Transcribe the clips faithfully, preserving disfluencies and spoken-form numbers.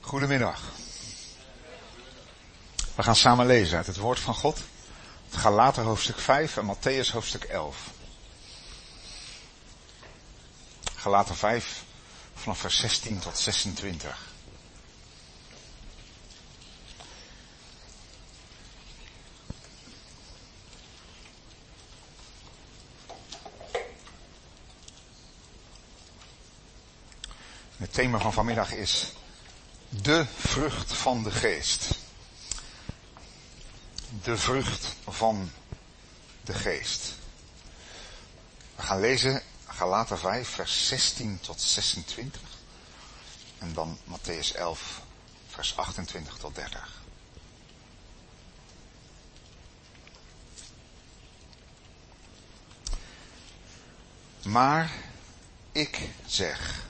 Goedemiddag. We gaan samen lezen uit het woord van God. Het Galater hoofdstuk vijf en Mattheüs hoofdstuk elf. Galater vijf vanaf vers zestien tot zesentwintig. Het thema van vanmiddag is de vrucht van de geest. De vrucht van de geest. We gaan lezen Galater vijf vers zestien tot zesentwintig. En dan Mattheüs elf vers achtentwintig tot dertig. Maar ik zeg,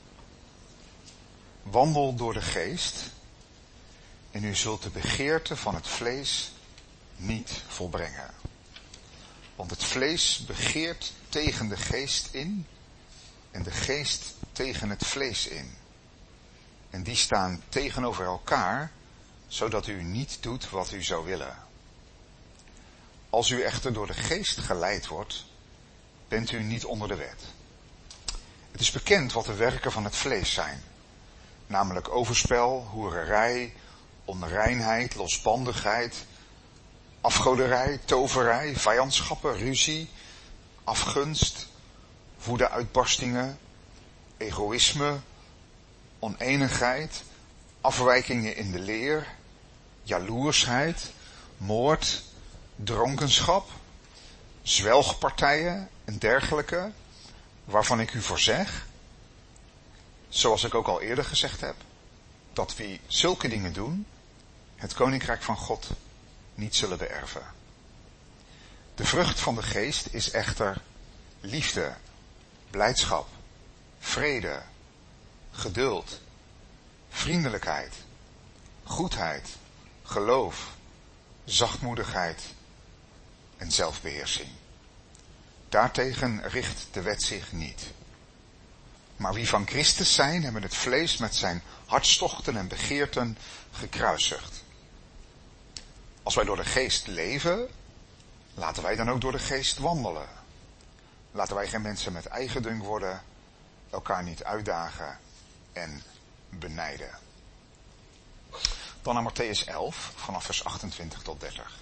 wandel door de geest en u zult de begeerte van het vlees niet volbrengen. Want het vlees begeert tegen de geest in en de geest tegen het vlees in. En die staan tegenover elkaar, zodat u niet doet wat u zou willen. Als u echter door de geest geleid wordt, bent u niet onder de wet. Het is bekend wat de werken van het vlees zijn. Namelijk overspel, hoererij, onreinheid, losbandigheid, afgoderij, toverij, vijandschappen, ruzie, afgunst, woedeuitbarstingen, egoïsme, oneenigheid, afwijkingen in de leer, jaloersheid, moord, dronkenschap, zwelgpartijen en dergelijke, waarvan ik u voorzeg, zoals ik ook al eerder gezegd heb, dat wie zulke dingen doen, het koninkrijk van God niet zullen beërven. De vrucht van de geest is echter liefde, blijdschap, vrede, geduld, vriendelijkheid, goedheid, geloof, zachtmoedigheid en zelfbeheersing. Daartegen richt de wet zich niet. Maar wie van Christus zijn, hebben het vlees met zijn hartstochten en begeerten gekruisigd. Als wij door de geest leven, laten wij dan ook door de geest wandelen. Laten wij geen mensen met eigendunk worden, elkaar niet uitdagen en benijden. Dan naar Mattheüs elf, vanaf vers achtentwintig tot dertig.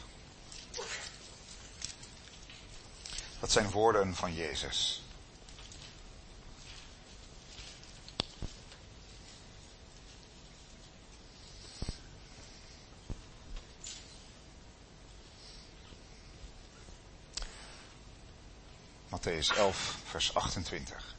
Dat zijn woorden van Jezus. Mattheüs elf, vers achtentwintig.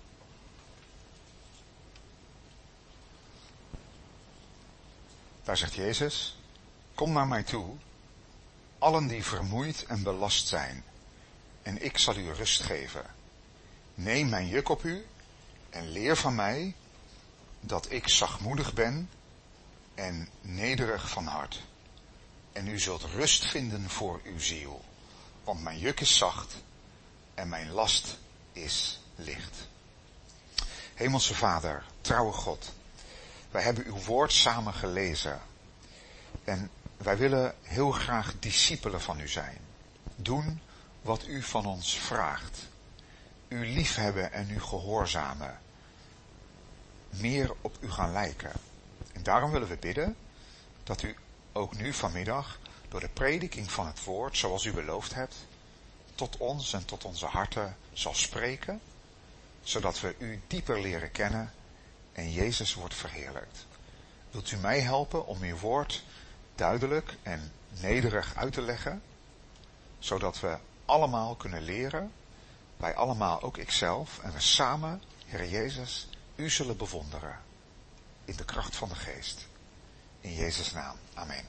Daar zegt Jezus, kom naar mij toe, allen die vermoeid en belast zijn, en ik zal u rust geven. Neem mijn juk op u en leer van mij, dat ik zachtmoedig ben en nederig van hart. En u zult rust vinden voor uw ziel, want mijn juk is zacht en mijn last is licht. Hemelse Vader, trouwe God, wij hebben uw woord samen gelezen. En wij willen heel graag discipelen van u zijn. Doen wat u van ons vraagt. U liefhebben en u gehoorzamen. Meer op u gaan lijken. En daarom willen we bidden dat u ook nu vanmiddag door de prediking van het woord, zoals u beloofd hebt, tot ons en tot onze harten zal spreken, zodat we u dieper leren kennen en Jezus wordt verheerlijkt. Wilt u mij helpen om uw woord duidelijk en nederig uit te leggen, zodat we allemaal kunnen leren, wij allemaal, ook ikzelf, en we samen, Heer Jezus, u zullen bewonderen in de kracht van de geest. In Jezus' naam. Amen.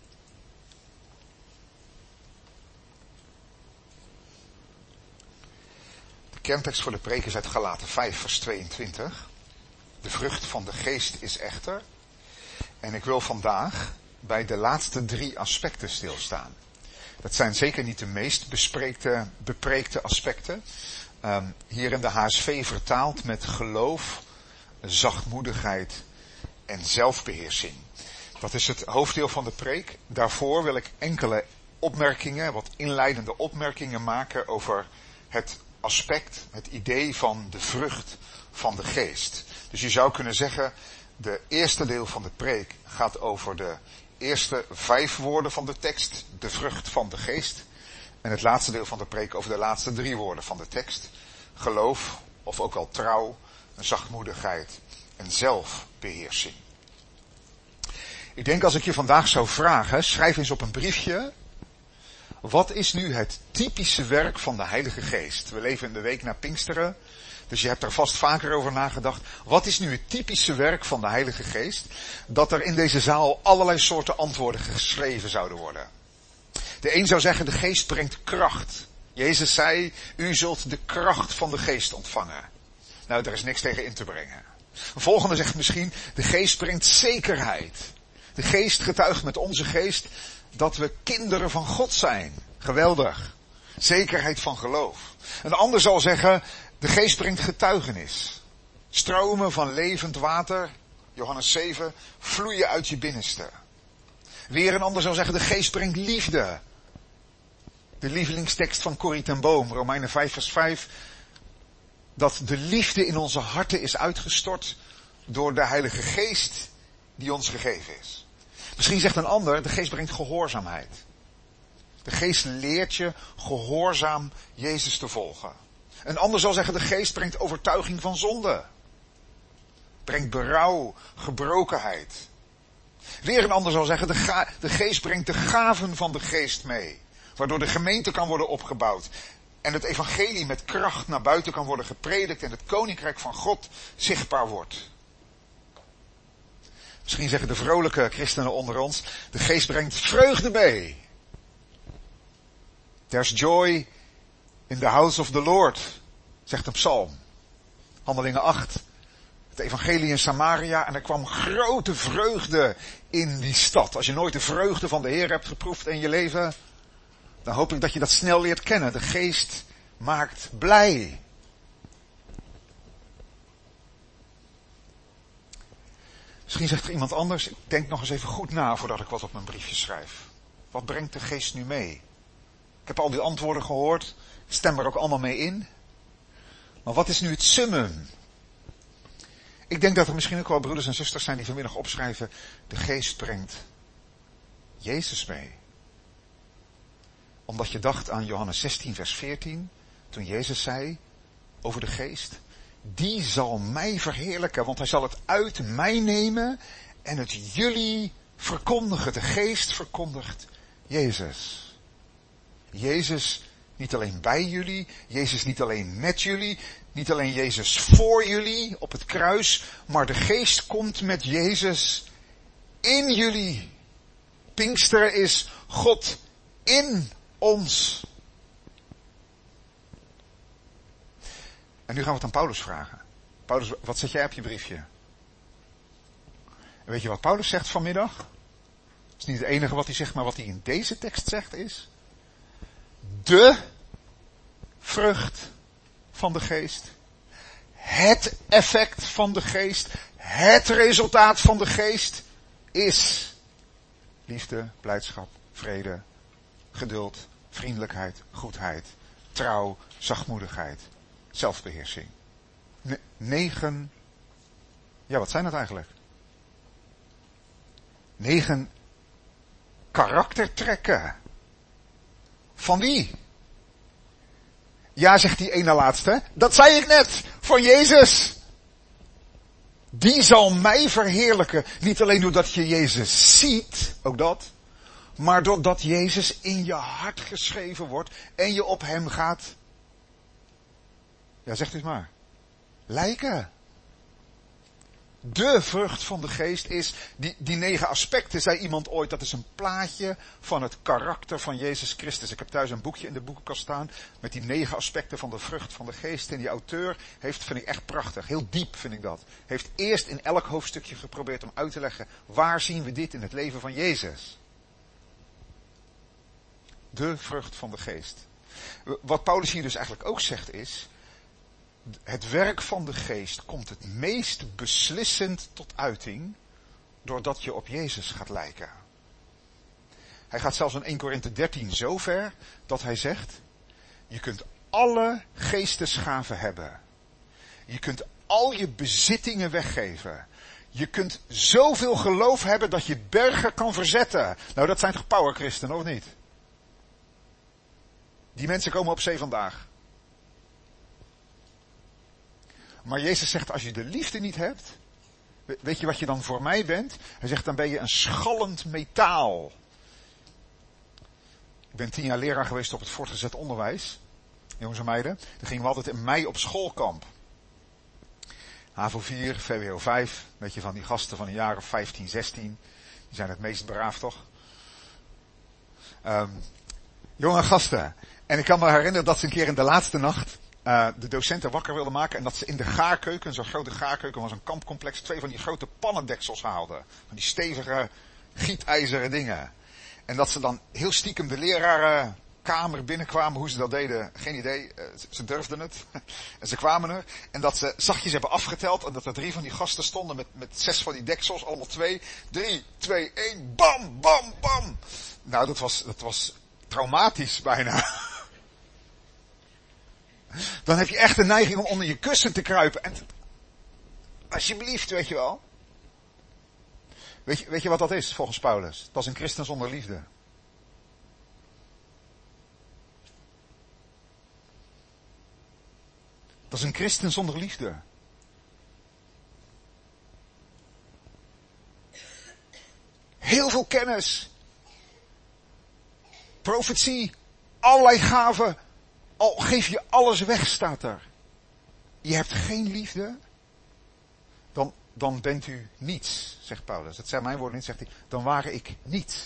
De kerntekst voor de preek is uit Galater vijf vers tweeëntwintig. De vrucht van de geest is echter. En ik wil vandaag bij de laatste drie aspecten stilstaan. Dat zijn zeker niet de meest bespreekte, bepreekte aspecten. Um, hier in de H S V vertaald met geloof, zachtmoedigheid en zelfbeheersing. Dat is het hoofddeel van de preek. Daarvoor wil ik enkele opmerkingen, wat inleidende opmerkingen maken over het aspect, het idee van de vrucht van de geest. Dus je zou kunnen zeggen, de eerste deel van de preek gaat over de eerste vijf woorden van de tekst, de vrucht van de geest. En het laatste deel van de preek over de laatste drie woorden van de tekst. Geloof, of ook wel trouw, zachtmoedigheid en zelfbeheersing. Ik denk als ik je vandaag zou vragen, schrijf eens op een briefje. Wat is nu het typische werk van de Heilige Geest? We leven in de week na Pinksteren, dus je hebt er vast vaker over nagedacht. Wat is nu het typische werk van de Heilige Geest? Dat er in deze zaal allerlei soorten antwoorden geschreven zouden worden. De een zou zeggen, de Geest brengt kracht. Jezus zei, u zult de kracht van de Geest ontvangen. Nou, daar is niks tegen in te brengen. Een volgende zegt misschien, de Geest brengt zekerheid. De Geest getuigt met onze geest dat we kinderen van God zijn. Geweldig. Zekerheid van geloof. Een ander zal zeggen, de Geest brengt getuigenis. Stromen van levend water, Johannes zeven, vloeien uit je binnenste. Weer een ander zal zeggen, de Geest brengt liefde. De lievelingstekst van Corrie ten Boom, Romeinen vijf vers vijf. Dat de liefde in onze harten is uitgestort door de Heilige Geest die ons gegeven is. Misschien zegt een ander, de Geest brengt gehoorzaamheid. De Geest leert je gehoorzaam Jezus te volgen. Een ander zal zeggen, de Geest brengt overtuiging van zonde. Brengt berouw, gebrokenheid. Weer een ander zal zeggen, de, ga- de Geest brengt de gaven van de Geest mee. Waardoor de gemeente kan worden opgebouwd. En het evangelie met kracht naar buiten kan worden gepredikt. En het koninkrijk van God zichtbaar wordt. Misschien zeggen de vrolijke christenen onder ons, de Geest brengt vreugde mee. There's joy in the house of the Lord, zegt een psalm. Handelingen acht, het evangelie in Samaria, en er kwam grote vreugde in die stad. Als je nooit de vreugde van de Heer hebt geproefd in je leven, dan hoop ik dat je dat snel leert kennen. De Geest maakt blij. Misschien zegt er iemand anders, ik denk nog eens even goed na voordat ik wat op mijn briefje schrijf. Wat brengt de Geest nu mee? Ik heb al die antwoorden gehoord, ik stem er ook allemaal mee in. Maar wat is nu het summum? Ik denk dat er misschien ook wel broeders en zusters zijn die vanmiddag opschrijven, de Geest brengt Jezus mee. Omdat je dacht aan Johannes zestien vers veertien, toen Jezus zei over de Geest, die zal mij verheerlijken, want hij zal het uit mij nemen en het jullie verkondigen. De Geest verkondigt Jezus. Jezus niet alleen bij jullie, Jezus niet alleen met jullie, niet alleen Jezus voor jullie op het kruis, maar de Geest komt met Jezus in jullie. Pinksteren is God in ons. En nu gaan we het aan Paulus vragen. Paulus, wat zet jij op je briefje? En weet je wat Paulus zegt vanmiddag? Dat is niet het enige wat hij zegt, maar wat hij in deze tekst zegt is, de vrucht van de Geest, het effect van de Geest, het resultaat van de Geest is liefde, blijdschap, vrede, geduld, vriendelijkheid, goedheid, trouw, zachtmoedigheid, zelfbeheersing. Ne- negen, ja wat zijn dat eigenlijk? Negen karaktertrekken. Van wie? Ja, zegt die ene laatste. Dat zei ik net. Van Jezus. Die zal mij verheerlijken. Niet alleen doordat je Jezus ziet. Ook dat. Maar doordat Jezus in je hart geschreven wordt. En je op hem gaat. Ja, zegt u het maar. Lijken. De vrucht van de Geest is, die, die negen aspecten, zei iemand ooit, dat is een plaatje van het karakter van Jezus Christus. Ik heb thuis een boekje in de boekenkast staan met die negen aspecten van de vrucht van de Geest. En die auteur heeft, vind ik echt prachtig, heel diep vind ik dat, heeft eerst in elk hoofdstukje geprobeerd om uit te leggen, waar zien we dit in het leven van Jezus? De vrucht van de Geest. Wat Paulus hier dus eigenlijk ook zegt is, het werk van de Geest komt het meest beslissend tot uiting doordat je op Jezus gaat lijken. Hij gaat zelfs in Eerste Korinthe dertien zo ver dat hij zegt, je kunt alle geestesgaven hebben. Je kunt al je bezittingen weggeven. Je kunt zoveel geloof hebben dat je bergen kan verzetten. Nou, dat zijn toch powerchristenen, of niet? Die mensen komen op zee vandaag. Maar Jezus zegt, als je de liefde niet hebt, weet je wat je dan voor mij bent? Hij zegt, dan ben je een schallend metaal. Ik ben tien jaar leraar geweest op het voortgezet onderwijs. Jongens en meiden. Dan gingen we altijd in mei op schoolkamp. HAVO vier, V W O vijf. Weet je, van die gasten van een jaar of vijftien, zestien. Die zijn het meest braaf, toch? Um, jonge gasten. En ik kan me herinneren dat ze een keer in de laatste nacht uh, de docenten wakker wilden maken. En dat ze in de gaarkeuken, zo'n grote gaarkeuken was een kampcomplex, twee van die grote pannendeksels haalden. Van die stevige gietijzeren dingen. En dat ze dan heel stiekem de lerarenkamer binnenkwamen. Hoe ze dat deden, geen idee. Ze durfden het. En ze kwamen er. En dat ze zachtjes hebben afgeteld. En dat er drie van die gasten stonden met, met zes van die deksels. Allemaal twee. Drie, twee, één. Bam, bam, bam. Nou, dat was, dat was traumatisch bijna. Dan heb je echt de neiging om onder je kussen te kruipen. En alsjeblieft, weet je wel. Weet je, weet je wat dat is, volgens Paulus? Dat is een christen zonder liefde. Dat is een christen zonder liefde. Heel veel kennis. Profetie. Allerlei gaven. Al geef je alles weg, staat er. Je hebt geen liefde. Dan, dan bent u niets, zegt Paulus. Dat zijn mijn woorden niet, zegt hij. Dan waren ik niets.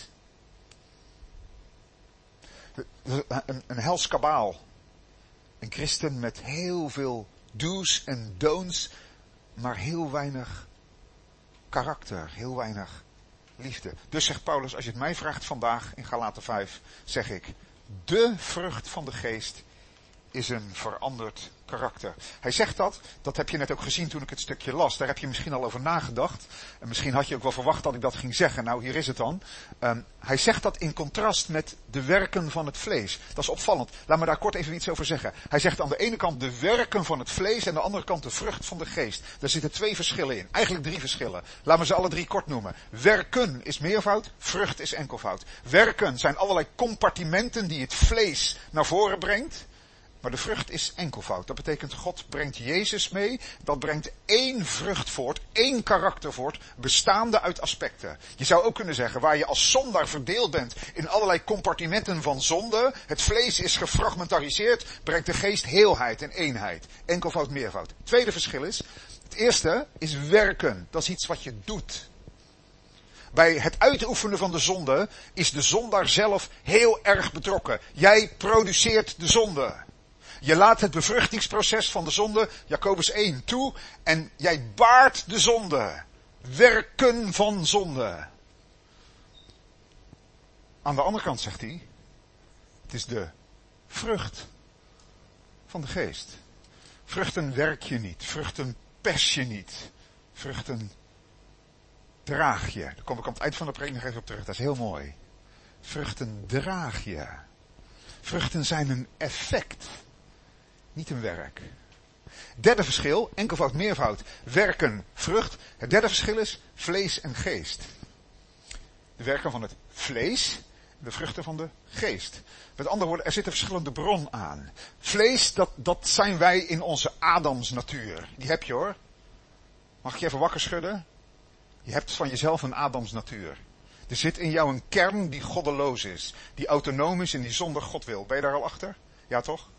Een, een hels kabaal. Een christen met heel veel do's en don'ts, maar heel weinig karakter, heel weinig liefde. Dus zegt Paulus, als je het mij vraagt vandaag in Galaten vijf, zeg ik, de vrucht van de geest is een veranderd karakter. Hij zegt dat, dat heb je net ook gezien toen ik het stukje las. Daar heb je misschien al over nagedacht. En misschien had je ook wel verwacht dat ik dat ging zeggen. Nou, hier is het dan. Um, hij zegt dat in contrast met de werken van het vlees. Dat is opvallend. Laat me daar kort even iets over zeggen. Hij zegt aan de ene kant de werken van het vlees en aan de andere kant de vrucht van de geest. Daar zitten twee verschillen in. Eigenlijk drie verschillen. Laten we ze alle drie kort noemen. Werken is meervoud, vrucht is enkelvoud. Werken zijn allerlei compartimenten die het vlees naar voren brengt. Maar de vrucht is enkelvoud. Dat betekent God brengt Jezus mee. Dat brengt één vrucht voort, één karakter voort, bestaande uit aspecten. Je zou ook kunnen zeggen, waar je als zondaar verdeeld bent in allerlei compartimenten van zonde. Het vlees is gefragmentariseerd, brengt de geest heelheid en eenheid. Enkelvoud, meervoud. Het tweede verschil is, het eerste is werken. Dat is iets wat je doet. Bij het uitoefenen van de zonde is de zondaar zelf heel erg betrokken. Jij produceert de zonde. Je laat het bevruchtingsproces van de zonde, Jacobus één, toe. En jij baart de zonde. Werken van zonde. Aan de andere kant zegt hij, het is de vrucht van de geest. Vruchten werk je niet. Vruchten pers je niet. Vruchten draag je. Daar kom ik aan het eind van de preek nog even op terug. Dat is heel mooi. Vruchten draag je. Vruchten zijn een effect. Niet een werk. Derde verschil, enkelvoud, meervoud, werken, vrucht. Het derde verschil is vlees en geest. De werken van het vlees, de vruchten van de geest. Met andere woorden, er zit een verschillende bron aan. Vlees, dat, dat zijn wij in onze Adamsnatuur. Die heb je hoor. Mag ik je even wakker schudden? Je hebt van jezelf een Adamsnatuur. Er zit in jou een kern die goddeloos is. Die autonoom is en die zonder God wil. Ben je daar al achter? Ja toch?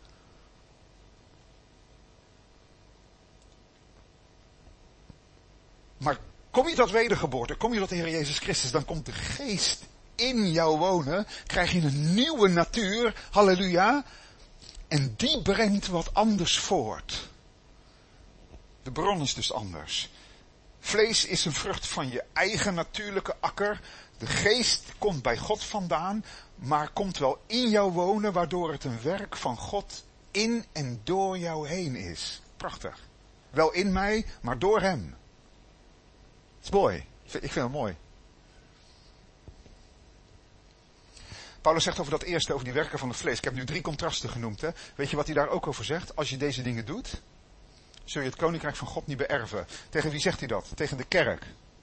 Maar kom je tot wedergeboorte, kom je tot de Heer Jezus Christus, dan komt de geest in jou wonen, krijg je een nieuwe natuur, halleluja, en die brengt wat anders voort. De bron is dus anders. Vlees is een vrucht van je eigen natuurlijke akker, de geest komt bij God vandaan, maar komt wel in jou wonen, waardoor het een werk van God in en door jou heen is. Prachtig. Wel in mij, maar door hem. Het is mooi. Ik vind het mooi. Paulus zegt over dat eerste, over die werken van het vlees. Ik heb nu drie contrasten genoemd. Hè. Weet je wat hij daar ook over zegt? Als je deze dingen doet, zul je het koninkrijk van God niet beërven. Tegen wie zegt hij dat? Tegen de kerk.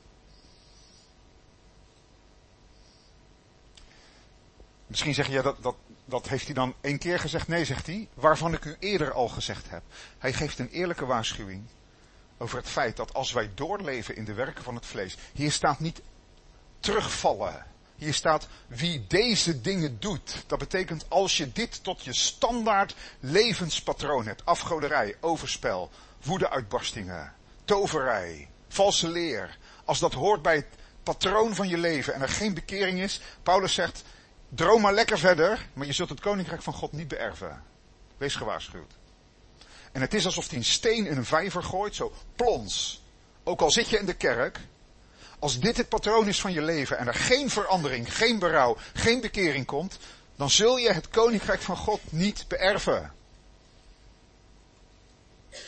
Misschien zeg je, ja, dat, dat, dat heeft hij dan één keer gezegd. Nee, zegt hij, waarvan ik u eerder al gezegd heb. Hij geeft een eerlijke waarschuwing over het feit dat als wij doorleven in de werken van het vlees. Hier staat niet terugvallen. Hier staat wie deze dingen doet. Dat betekent als je dit tot je standaard levenspatroon hebt. Afgoderij, overspel, woedeuitbarstingen, toverij, valse leer. Als dat hoort bij het patroon van je leven en er geen bekering is. Paulus zegt, droom maar lekker verder, maar je zult het koninkrijk van God niet beërven. Wees gewaarschuwd. En het is alsof hij een steen in een vijver gooit, zo plons. Ook al zit je in de kerk. Als dit het patroon is van je leven en er geen verandering, geen berouw, geen bekering komt, dan zul je het koninkrijk van God niet beërven. Oké.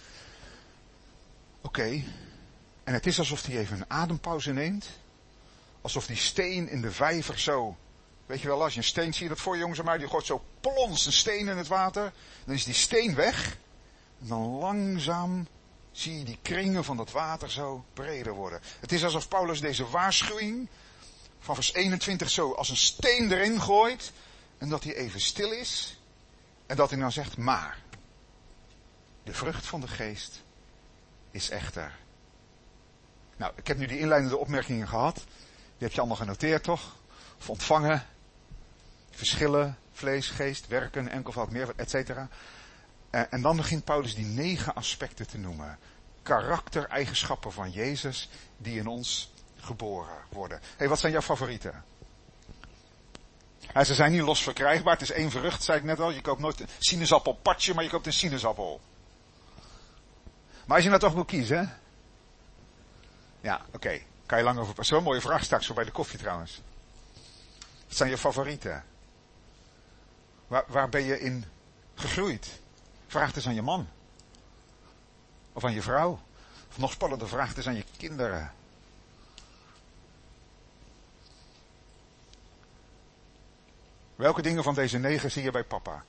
Okay. En het is alsof hij even een adempauze neemt. Alsof die steen in de vijver zo, weet je wel, als je een steen, zie je dat voor je jongens en mij, die gooit zo plons een steen in het water. Dan is die steen weg. En dan langzaam zie je die kringen van dat water zo breder worden. Het is alsof Paulus deze waarschuwing van vers eenentwintig zo als een steen erin gooit. En dat hij even stil is. En dat hij dan zegt, maar de vrucht van de geest is echter. Nou, ik heb nu die inleidende opmerkingen gehad. Die heb je allemaal genoteerd, toch? Of ontvangen. Verschillen, vlees, geest, werken, enkelvoud, meervoud, et cetera. En dan begint Paulus die negen aspecten te noemen. Karaktereigenschappen van Jezus die in ons geboren worden. Hé, hey, wat zijn jouw favorieten? Ja, ze zijn niet los verkrijgbaar. Het is één vrucht, zei ik net al. Je koopt nooit een sinaasappelpatje, maar je koopt een sinaasappel. Maar als je nou toch wil kiezen, hè? Ja, oké. Okay. Kan je lang over... Zo'n mooie vraag straks voor bij de koffie trouwens. Wat zijn je favorieten? Waar, waar ben je in gegroeid? Vraag het eens aan je man. Of aan je vrouw. Of nog spannender, vraag het eens aan je kinderen. Welke dingen van deze negen zie je bij papa?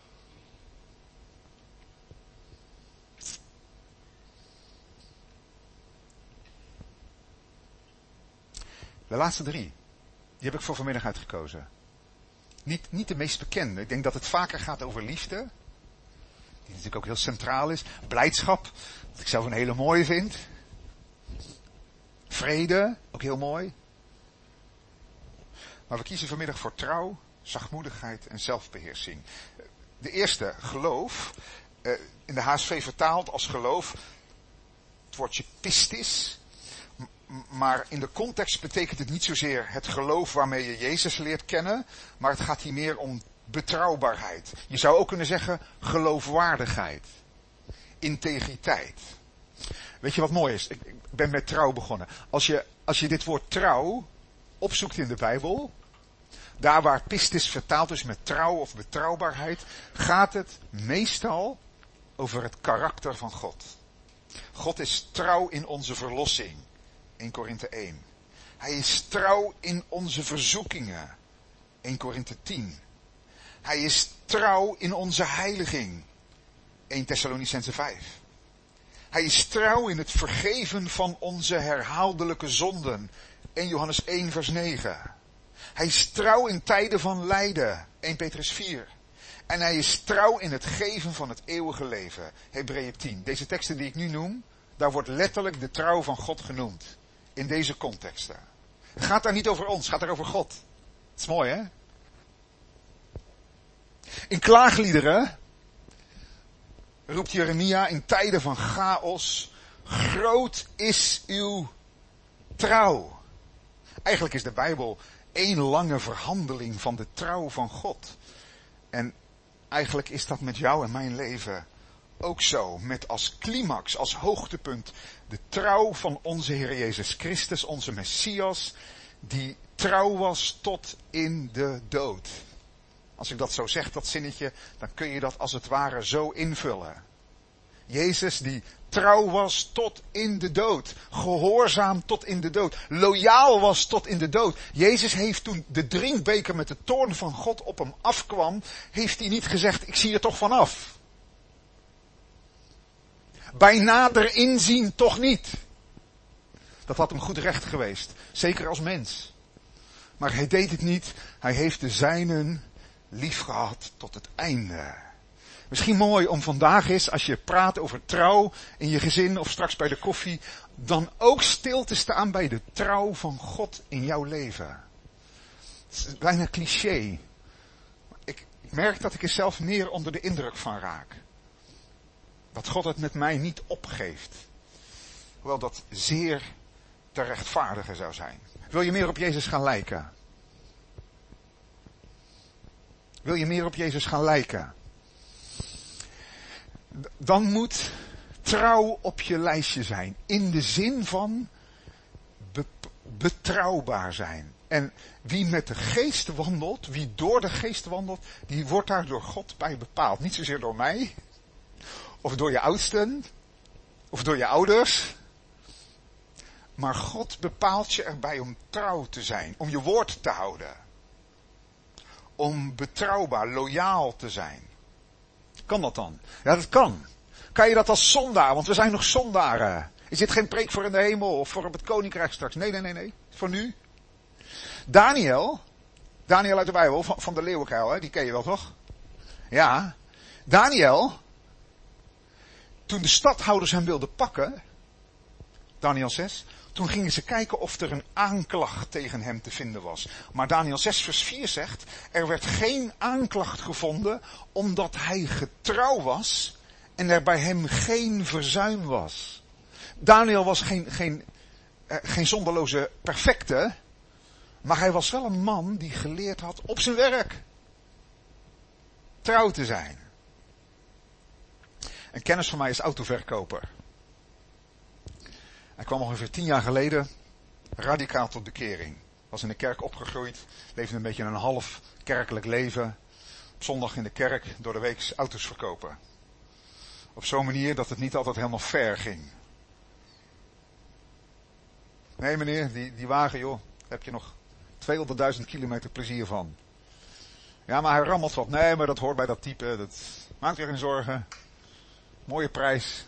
De laatste drie, die heb ik voor vanmiddag uitgekozen. Niet, niet de meest bekende. Ik denk dat het vaker gaat over liefde. Die natuurlijk ook heel centraal is. Blijdschap, wat ik zelf een hele mooie vind. Vrede, ook heel mooi. Maar we kiezen vanmiddag voor trouw, zachtmoedigheid en zelfbeheersing. De eerste, geloof. In de H S V vertaald als geloof. Het woordje pistis. Maar in de context betekent het niet zozeer het geloof waarmee je Jezus leert kennen. Maar het gaat hier meer om betrouwbaarheid. Je zou ook kunnen zeggen geloofwaardigheid. Integriteit. Weet je wat mooi is? Ik, ik ben met trouw begonnen. Als je, als je dit woord trouw opzoekt in de Bijbel. Daar waar pistis vertaald is met trouw of betrouwbaarheid. Gaat het meestal over het karakter van God. God is trouw in onze verlossing. één Korinthe één. Hij is trouw in onze verzoekingen. één Korinthe tien. Hij is trouw in onze heiliging. één Thessalonicenzen vijf. Hij is trouw in het vergeven van onze herhaaldelijke zonden. één Johannes één vers negen. Hij is trouw in tijden van lijden. één Petrus vier. En hij is trouw in het geven van het eeuwige leven. Hebreeën tien. Deze teksten die ik nu noem, daar wordt letterlijk de trouw van God genoemd. In deze contexten. Het gaat daar niet over ons, het gaat daar over God. Dat is mooi, hè? In klaagliederen roept Jeremia in tijden van chaos: groot is uw trouw. Eigenlijk is de Bijbel één lange verhandeling van de trouw van God. En eigenlijk is dat met jou en mijn leven ook zo. Met als climax, als hoogtepunt, de trouw van onze Heer Jezus Christus, onze Messias, die trouw was tot in de dood. Als ik dat zo zeg, dat zinnetje, dan kun je dat als het ware zo invullen. Jezus die trouw was tot in de dood. Gehoorzaam tot in de dood. Loyaal was tot in de dood. Jezus heeft toen de drinkbeker met de toorn van God op hem afkwam, heeft hij niet gezegd, ik zie er toch vanaf. Bij nader inzien toch niet. Dat had hem goed recht geweest. Zeker als mens. Maar hij deed het niet. Hij heeft de zijnen lief gehad tot het einde. Misschien mooi om vandaag eens, als je praat over trouw in je gezin of straks bij de koffie, dan ook stil te staan bij de trouw van God in jouw leven. Het is bijna cliché. Ik merk dat ik er zelf meer onder de indruk van raak. Dat God het met mij niet opgeeft. Hoewel dat zeer te rechtvaardigen zou zijn. Wil je meer op Jezus gaan lijken? Wil je meer op Jezus gaan lijken? Dan moet trouw op je lijstje zijn. In de zin van be- betrouwbaar zijn. En wie met de geest wandelt, wie door de geest wandelt, die wordt daar door God bij bepaald. Niet zozeer door mij, of door je oudsten, of door je ouders. Maar God bepaalt je erbij om trouw te zijn, om je woord te houden. Om betrouwbaar, loyaal te zijn. Kan dat dan? Ja, dat kan. Kan je dat als zondaar, want we zijn nog zondaren. Is dit geen preek voor in de hemel of voor op het koninkrijk straks? Nee, nee, nee, nee. Voor nu. Daniel, Daniel uit de Bijbel, van, van de leeuwenkuil, hè? Die ken je wel toch? Ja. Daniel, toen de stadhouders hem wilden pakken, Daniel zes, toen gingen ze kijken of er een aanklacht tegen hem te vinden was. Maar Daniel zes vers vier zegt, er werd geen aanklacht gevonden omdat hij getrouw was en er bij hem geen verzuim was. Daniel was geen, geen, eh, geen zonderloze perfecte, maar hij was wel een man die geleerd had op zijn werk trouw te zijn. Een kennis van mij is autoverkoper. Hij kwam ongeveer tien jaar geleden radicaal tot bekering. Was in de kerk opgegroeid, leefde een beetje een half kerkelijk leven. Op zondag in de kerk, door de week auto's verkopen. Op zo'n manier dat het niet altijd helemaal fair ging. Nee meneer, die, die wagen joh, daar heb je nog tweehonderdduizend kilometer plezier van. Ja, maar hij rammelt wat. Nee, maar dat hoort bij dat type. Dat maakt u geen zorgen. Mooie prijs.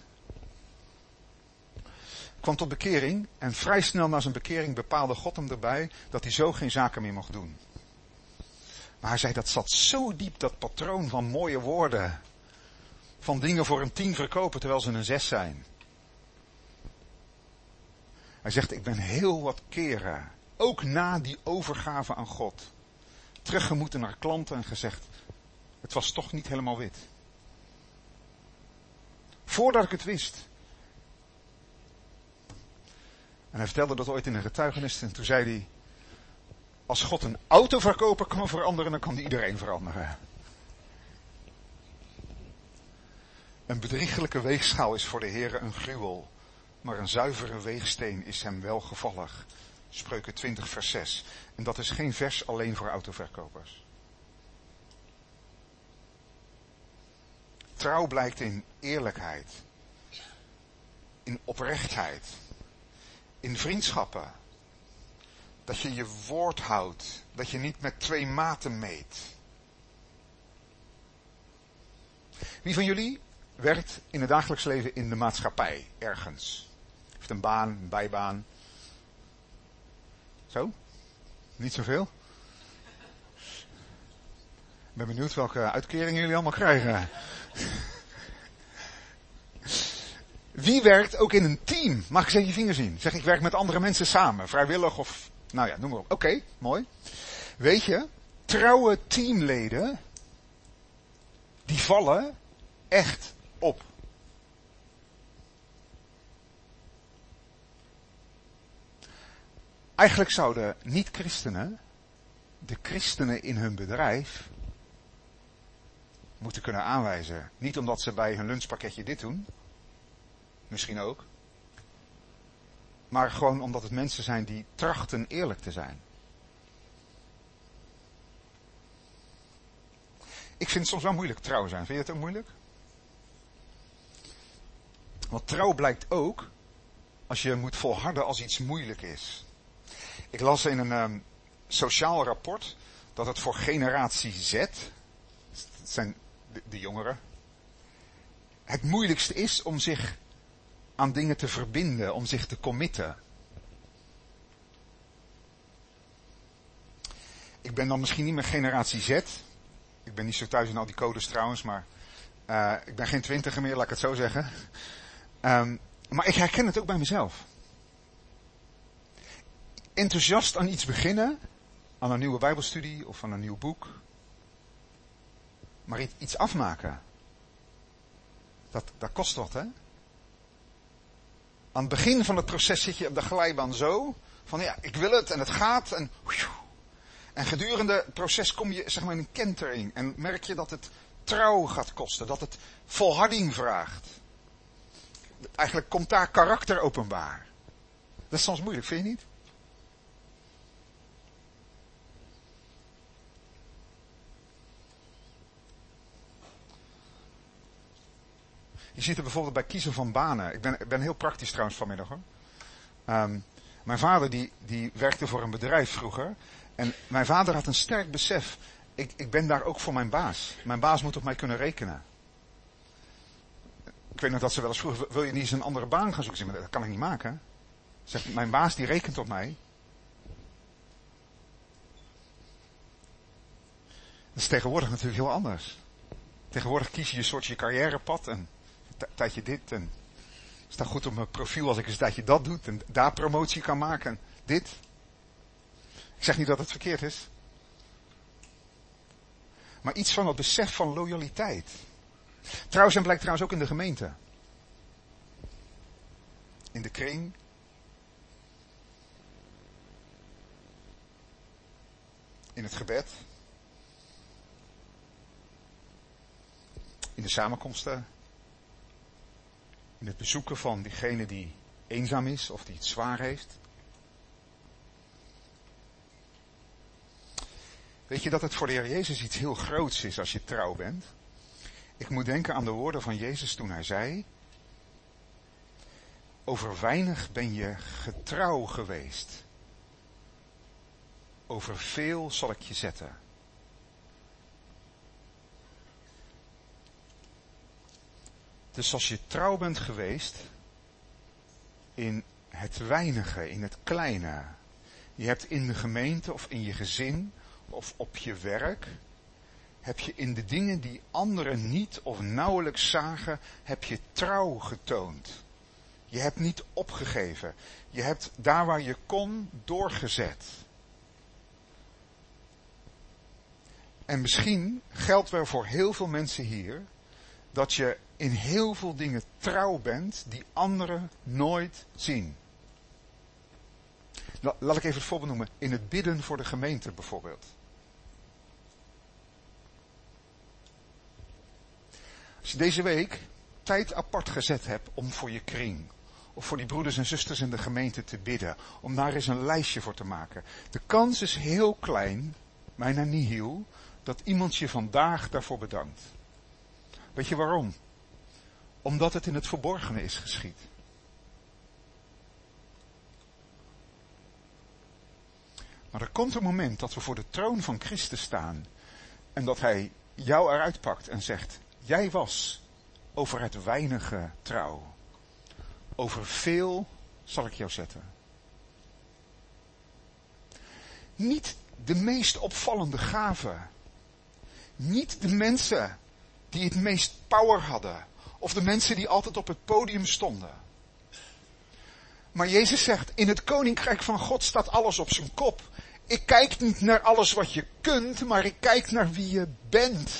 Kwam tot bekering en vrij snel na zijn bekering bepaalde God hem erbij dat hij zo geen zaken meer mocht doen. Maar hij zei dat zat zo diep, dat patroon van mooie woorden. Van dingen voor een tien verkopen terwijl ze een zes zijn. Hij zegt, ik ben heel wat keren, ook na die overgave aan God, teruggemoeten naar klanten en gezegd, het was toch niet helemaal wit. Voordat ik het wist. En hij vertelde dat ooit in een getuigenis en toen zei hij, als God een autoverkoper kan veranderen, dan kan die iedereen veranderen. Een bedriegelijke weegschaal is voor de Heere een gruwel, maar een zuivere weegsteen is hem welgevallig. Spreuken twintig vers zes. En dat is geen vers alleen voor autoverkopers. Trouw blijkt in eerlijkheid, in oprechtheid, in vriendschappen. Dat je je woord houdt, dat je niet met twee maten meet. Wie van jullie werkt in het dagelijks leven in de maatschappij, ergens? Heeft een baan, een bijbaan. Zo? Niet zoveel? Ik ben benieuwd welke uitkeringen jullie allemaal krijgen. Wie werkt ook in een team? Mag ik eens je vinger zien? Zeg, ik werk met andere mensen samen, vrijwillig of, nou ja, noem maar op. Oké, okay, mooi. Weet je, trouwe teamleden, die vallen echt op. Eigenlijk zouden niet-christenen, de christenen in hun bedrijf, moeten kunnen aanwijzen. Niet omdat ze bij hun lunchpakketje dit doen. Misschien ook. Maar gewoon omdat het mensen zijn die trachten eerlijk te zijn. Ik vind het soms wel moeilijk trouw zijn. Vind je het ook moeilijk? Want trouw blijkt ook als je moet volharden als iets moeilijk is. Ik las in een um, sociaal rapport dat het voor generatie Z, dat zijn de, de jongeren, het moeilijkste is om zich aan dingen te verbinden, om zich te committen. Ik ben dan misschien niet meer generatie Z. Ik ben niet zo thuis in al die codes trouwens, maar uh, ik ben geen twintiger meer, laat ik het zo zeggen. Um, maar ik herken het ook bij mezelf. Enthousiast aan iets beginnen, aan een nieuwe bijbelstudie of aan een nieuw boek. Maar iets afmaken, dat, dat kost wat, hè? Aan het begin van het proces zit je op de glijbaan zo, van ja, ik wil het en het gaat en... En gedurende het proces kom je zeg maar in een kentering en merk je dat het trouw gaat kosten, dat het volharding vraagt. Eigenlijk komt daar karakter openbaar. Dat is soms moeilijk, vind je niet? Je ziet het bijvoorbeeld bij kiezen van banen. Ik ben, ik ben heel praktisch trouwens vanmiddag hoor. Um, mijn vader die, die werkte voor een bedrijf vroeger. En mijn vader had een sterk besef. Ik, ik ben daar ook voor mijn baas. Mijn baas moet op mij kunnen rekenen. Ik weet nog dat ze wel eens vroegen, wil je niet eens een andere baan gaan zoeken? Dat kan ik niet maken. Zegt, mijn baas die rekent op mij. Dat is tegenwoordig natuurlijk heel anders. Tegenwoordig kies je een soort je carrièrepad en een tijdje dit en het staat goed op mijn profiel als ik eens een tijdje dat doe en daar promotie kan maken en dit. Ik zeg niet dat het verkeerd is. Maar iets van het besef van loyaliteit. Trouwens, en blijkt trouwens ook in de gemeente. In de kring. In het gebed. In de samenkomsten. In het bezoeken van diegene die eenzaam is of die het zwaar heeft. Weet je dat het voor de Heer Jezus iets heel groots is als je trouw bent? Ik moet denken aan de woorden van Jezus toen hij zei: over weinig ben je getrouw geweest. Over veel zal ik je zetten. Dus als je trouw bent geweest in het weinige, in het kleine. Je hebt in de gemeente of in je gezin of op je werk, heb je in de dingen die anderen niet of nauwelijks zagen, heb je trouw getoond. Je hebt niet opgegeven. Je hebt daar waar je kon doorgezet. En misschien geldt wel voor heel veel mensen hier dat je in heel veel dingen trouw bent die anderen nooit zien. Laat ik even het voorbeeld noemen. In het bidden voor de gemeente bijvoorbeeld. Als je deze week tijd apart gezet hebt om voor je kring, of voor die broeders en zusters in de gemeente te bidden, om daar eens een lijstje voor te maken. De kans is heel klein, bijna nihil, dat iemand je vandaag daarvoor bedankt. Weet je waarom? Omdat het in het verborgene is geschied. Maar er komt een moment dat we voor de troon van Christus staan en dat hij jou eruit pakt en zegt: jij was over het weinige trouw. Over veel zal ik jou zetten. Niet de meest opvallende gaven. Niet de mensen die het meest power hadden. Of de mensen die altijd op het podium stonden. Maar Jezus zegt, in het koninkrijk van God staat alles op zijn kop. Ik kijk niet naar alles wat je kunt, maar ik kijk naar wie je bent.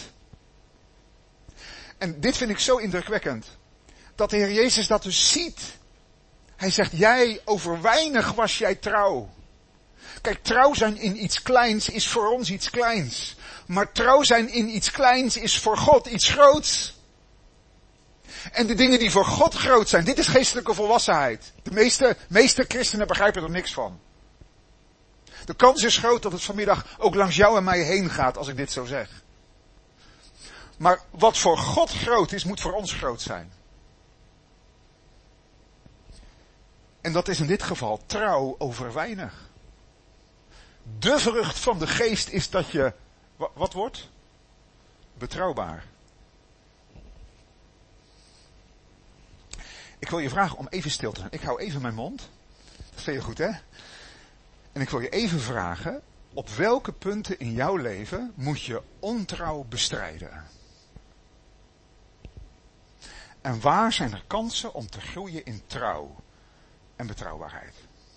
En dit vind ik zo indrukwekkend. Dat de Heer Jezus dat dus ziet. Hij zegt, jij, over weinig was jij trouw. Kijk, trouw zijn in iets kleins is voor ons iets kleins. Maar trouw zijn in iets kleins is voor God iets groots. En de dingen die voor God groot zijn, dit is geestelijke volwassenheid. De meeste, meeste christenen begrijpen er niks van. De kans is groot dat het vanmiddag ook langs jou en mij heen gaat als ik dit zo zeg. Maar wat voor God groot is, moet voor ons groot zijn. En dat is in dit geval trouw over weinig. De vrucht van de geest is dat je, wat wordt? Betrouwbaar. Ik wil je vragen om even stil te zijn. Ik hou even mijn mond. Dat vind je goed, hè? En ik wil je even vragen, op welke punten in jouw leven moet je ontrouw bestrijden? En waar zijn er kansen om te groeien in trouw en betrouwbaarheid?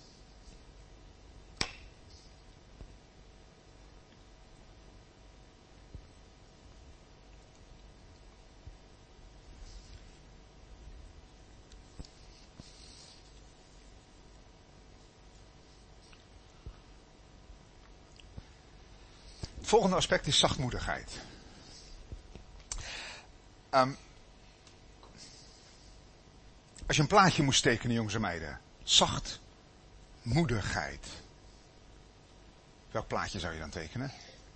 Het volgende aspect is zachtmoedigheid. Um, als je een plaatje moest tekenen, jongens en meiden. Zachtmoedigheid. Welk plaatje zou je dan tekenen?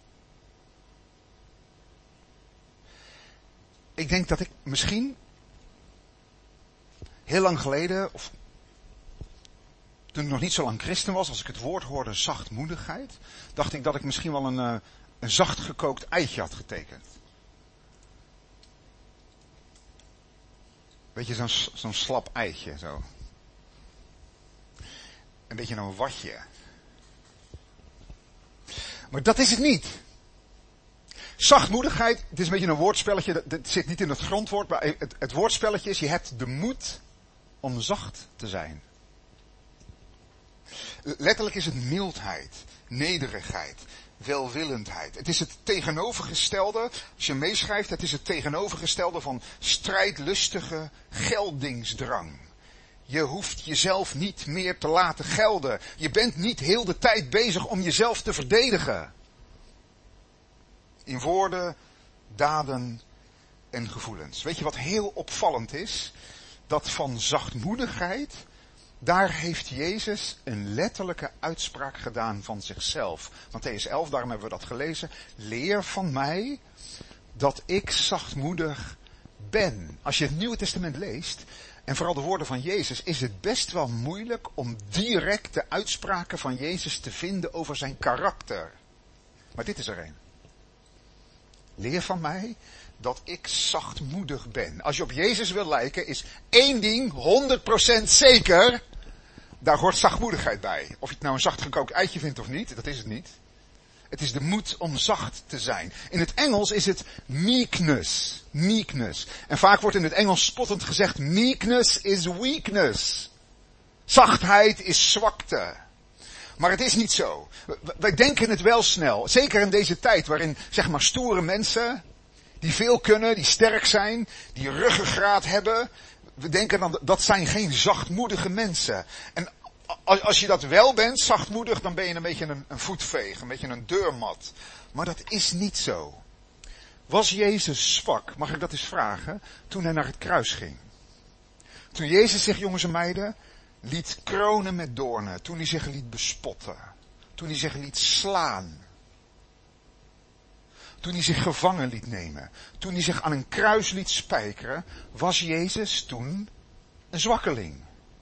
Ik denk dat ik misschien heel lang geleden, of toen ik nog niet zo lang christen was, als ik het woord hoorde zachtmoedigheid, dacht ik dat ik misschien wel een, uh, een zacht gekookt eitje had getekend. Weet je, zo'n, zo'n slap eitje, zo. Een beetje een watje. Maar dat is het niet. Zachtmoedigheid, het is een beetje een woordspelletje, dat, dat zit niet in het grondwoord, maar het, het woordspelletje is, je hebt de moed om zacht te zijn. Letterlijk is het mildheid, nederigheid, welwillendheid. Het is het tegenovergestelde, als je meeschrijft, het is het tegenovergestelde van strijdlustige geldingsdrang. Je hoeft jezelf niet meer te laten gelden. Je bent niet heel de tijd bezig om jezelf te verdedigen. In woorden, daden en gevoelens. Weet je wat heel opvallend is? Dat van zachtmoedigheid, daar heeft Jezus een letterlijke uitspraak gedaan van zichzelf. Mattheüs elf, daarom hebben we dat gelezen. Leer van mij dat ik zachtmoedig ben. Als je het Nieuwe Testament leest, en vooral de woorden van Jezus, is het best wel moeilijk om direct de uitspraken van Jezus te vinden over zijn karakter. Maar dit is er een. Leer van mij dat ik zachtmoedig ben. Als je op Jezus wil lijken, is één ding honderd procent zeker. Daar hoort zachtmoedigheid bij. Of je het nou een zacht gekookt eitje vindt of niet, dat is het niet. Het is de moed om zacht te zijn. In het Engels is het meekness. Meekness. En vaak wordt in het Engels spottend gezegd, meekness is weakness. Zachtheid is zwakte. Maar het is niet zo. Wij denken het wel snel. Zeker in deze tijd waarin, zeg maar, stoere mensen, die veel kunnen, die sterk zijn, die ruggengraat hebben. We denken dan, dat zijn geen zachtmoedige mensen. En als je dat wel bent, zachtmoedig, dan ben je een beetje een, een voetveeg, een beetje een deurmat. Maar dat is niet zo. Was Jezus zwak, mag ik dat eens vragen, toen hij naar het kruis ging? Toen Jezus zich, jongens en meiden, liet kronen met doornen, toen hij zich liet bespotten, toen hij zich liet slaan, toen hij zich gevangen liet nemen, toen hij zich aan een kruis liet spijkeren, was Jezus toen een zwakkeling?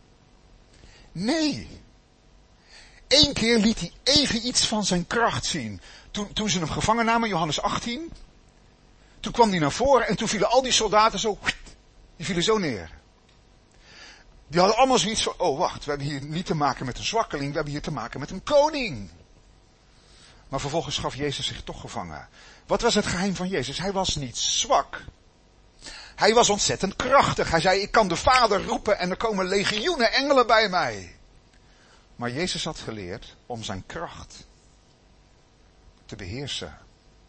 Nee. Eén keer liet hij even iets van zijn kracht zien. Toen, toen ze hem gevangen namen, Johannes achttien, toen kwam hij naar voren en toen vielen al die soldaten zo, die vielen zo neer. Die hadden allemaal zoiets van, oh wacht, we hebben hier niet te maken met een zwakkeling, we hebben hier te maken met een koning. Maar vervolgens gaf Jezus zich toch gevangen. Wat was het geheim van Jezus? Hij was niet zwak. Hij was ontzettend krachtig. Hij zei, ik kan de Vader roepen en er komen legioenen engelen bij mij. Maar Jezus had geleerd om zijn kracht te beheersen.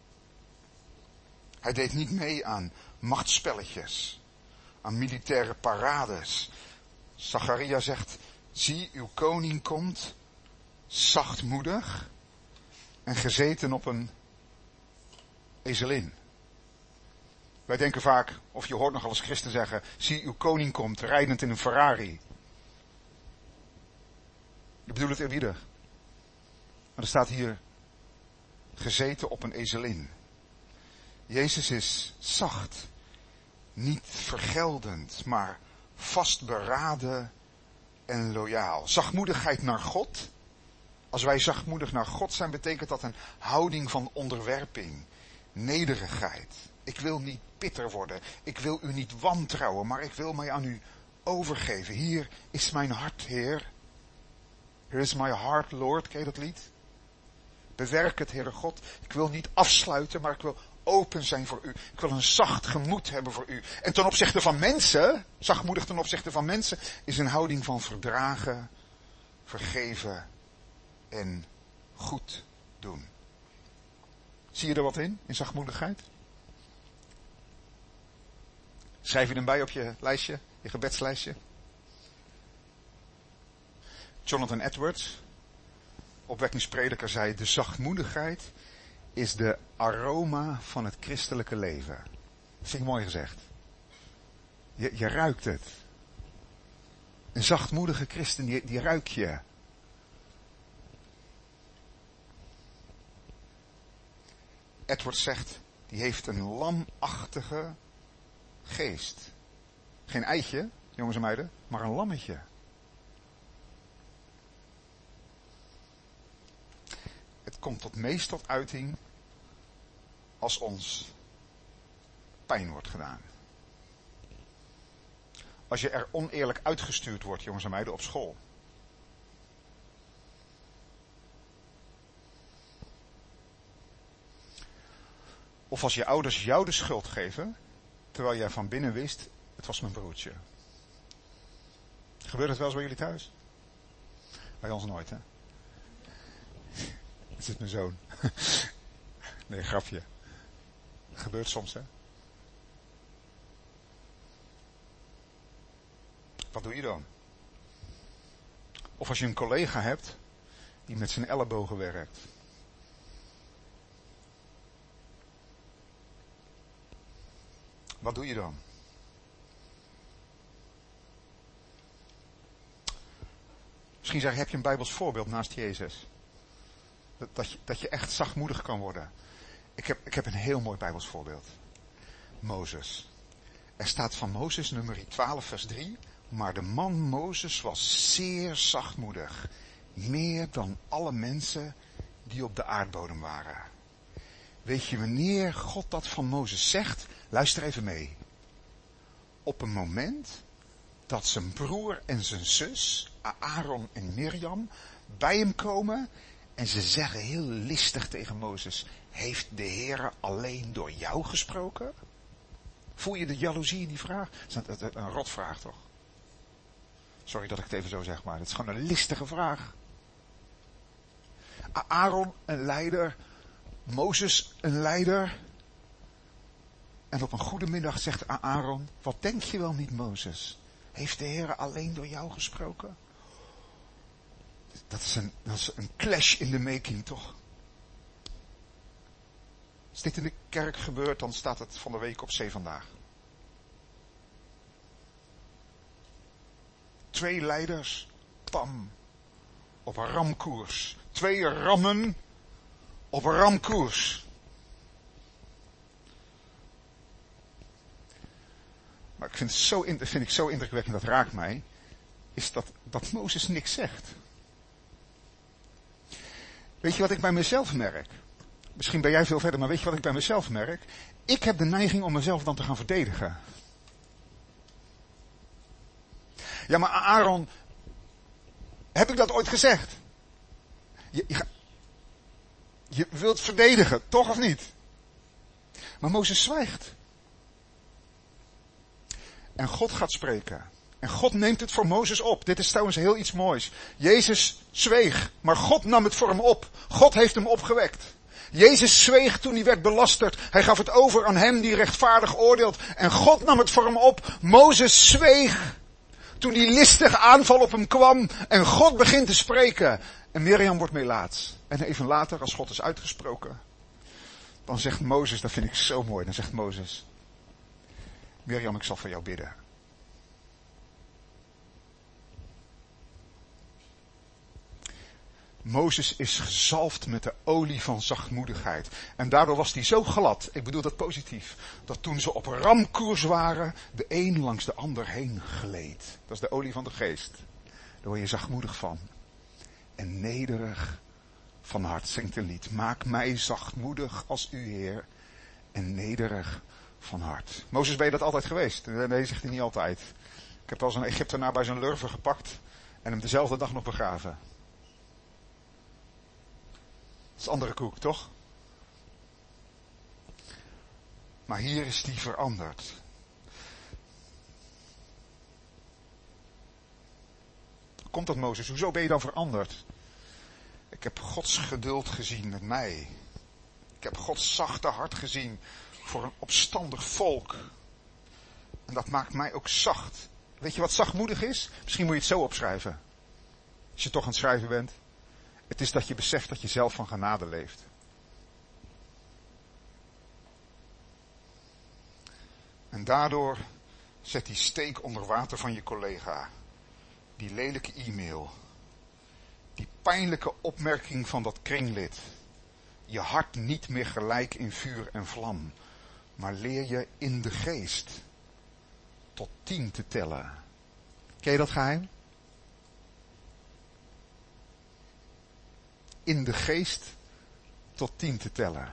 Hij deed niet mee aan machtsspelletjes, aan militaire parades. Zacharia zegt, zie, uw koning komt, zachtmoedig en gezeten op een ezelin. Wij denken vaak, of je hoort nogal als christen zeggen, zie, uw koning komt, rijdend in een Ferrari. Ik bedoel het eerbiedig. Maar er staat hier, gezeten op een ezelin. Jezus is zacht, niet vergeldend, maar vastberaden en loyaal. Zachtmoedigheid naar God. Als wij zachtmoedig naar God zijn, betekent dat een houding van onderwerping. Nederigheid. Ik wil niet bitter worden. Ik wil u niet wantrouwen, maar ik wil mij aan u overgeven. Hier is mijn hart, Heer. Here is my heart, Lord. Ken je dat lied? Bewerk het, Heere God. Ik wil niet afsluiten, maar ik wil open zijn voor u. Ik wil een zacht gemoed hebben voor u. En ten opzichte van mensen, zachtmoedig ten opzichte van mensen, is een houding van verdragen, vergeven en goed doen. Zie je er wat in, in zachtmoedigheid? Schrijf je hem bij op je lijstje, je gebedslijstje? Jonathan Edwards, opwekkingsprediker, zei: de zachtmoedigheid is de aroma van het christelijke leven. Dat vind ik mooi gezegd. Je, je ruikt het. Een zachtmoedige christen, die, die ruik je. Edwards zegt, die heeft een lamachtige geest. Geen eitje, jongens en meiden, maar een lammetje. Het komt tot meest tot uiting als ons pijn wordt gedaan. Als je er oneerlijk uitgestuurd wordt, jongens en meiden, op school. Of als je ouders jou de schuld geven, terwijl jij van binnen wist, het was mijn broertje. Gebeurt het wel eens bij jullie thuis? Bij ons nooit, hè? Het is mijn zoon. Nee, grapje. Gebeurt soms, hè? Wat doe je dan? Of als je een collega hebt die met zijn ellebogen werkt. Wat doe je dan? Misschien zeg je, heb je een Bijbels voorbeeld naast Jezus? Dat, dat, je, dat je echt zachtmoedig kan worden. Ik heb, ik heb een heel mooi Bijbels voorbeeld. Mozes. Er staat van Mozes, nummer twaalf, vers drie. Maar de man Mozes was zeer zachtmoedig. Meer dan alle mensen die op de aardbodem waren. Weet je wanneer God dat van Mozes zegt? Luister even mee. Op een moment dat zijn broer en zijn zus, Aaron en Mirjam, bij hem komen en ze zeggen heel listig tegen Mozes: heeft de Heere alleen door jou gesproken? Voel je de jaloezie in die vraag? Dat is een rotvraag, toch? Sorry dat ik het even zo zeg, maar het is gewoon een listige vraag. Aaron, een leider. Mozes, een leider. En op een goede middag zegt Aaron: wat denk je wel niet, Mozes? Heeft de Heere alleen door jou gesproken? Dat is een, dat is een clash in the making, toch? Als dit in de kerk gebeurt, dan staat het van de week op zee vandaag. Twee leiders, pam, op een ramkoers. Twee rammen op een ramkoers. Maar ik vind het zo, vind ik zo indrukwekkend, dat raakt mij, is dat, dat Mozes niks zegt. Weet je wat ik bij mezelf merk? Misschien ben jij veel verder, maar weet je wat ik bij mezelf merk? Ik heb de neiging om mezelf dan te gaan verdedigen. Ja, maar Aaron, heb ik dat ooit gezegd? Je, je, je wilt verdedigen, toch of niet? Maar Mozes zwijgt. En God gaat spreken. En God neemt het voor Mozes op. Dit is trouwens heel iets moois. Jezus zweeg, maar God nam het voor hem op. God heeft hem opgewekt. Jezus zweeg toen hij werd belasterd. Hij gaf het over aan hem die rechtvaardig oordeelt. En God nam het voor hem op. Mozes zweeg toen die listige aanval op hem kwam. En God begint te spreken. En Mirjam wordt melaats. En even later, als God is uitgesproken, dan zegt Mozes, dat vind ik zo mooi. Dan zegt Mozes: Mirjam, ik zal voor jou bidden. Mozes is gezalfd met de olie van zachtmoedigheid. En daardoor was hij zo glad, ik bedoel dat positief, dat toen ze op ramkoers waren, de een langs de ander heen gleed. Dat is de olie van de geest. Daar word je zachtmoedig van. En nederig van hart, zingt een lied. Maak mij zachtmoedig als u, Heer. En nederig van hart. Mozes, ben je dat altijd geweest? Nee, zegt hij niet altijd. Ik heb wel zo'n Egyptenaar bij zijn lurven gepakt. En hem dezelfde dag nog begraven. Dat is andere koek, toch? Maar hier is die veranderd. Komt dat, Mozes? Hoezo ben je dan veranderd? Ik heb Gods geduld gezien met mij. Ik heb Gods zachte hart gezien voor een opstandig volk. En dat maakt mij ook zacht. Weet je wat zachtmoedig is? Misschien moet je het zo opschrijven. Als je toch aan het schrijven bent. Het is dat je beseft dat je zelf van genade leeft. En daardoor zet die steek onder water van je collega. Die lelijke e-mail. Die pijnlijke opmerking van dat kringlid. Je hart niet meer gelijk in vuur en vlam. Maar leer je in de geest tot tien te tellen. Ken je dat geheim? In de geest tot tien te tellen.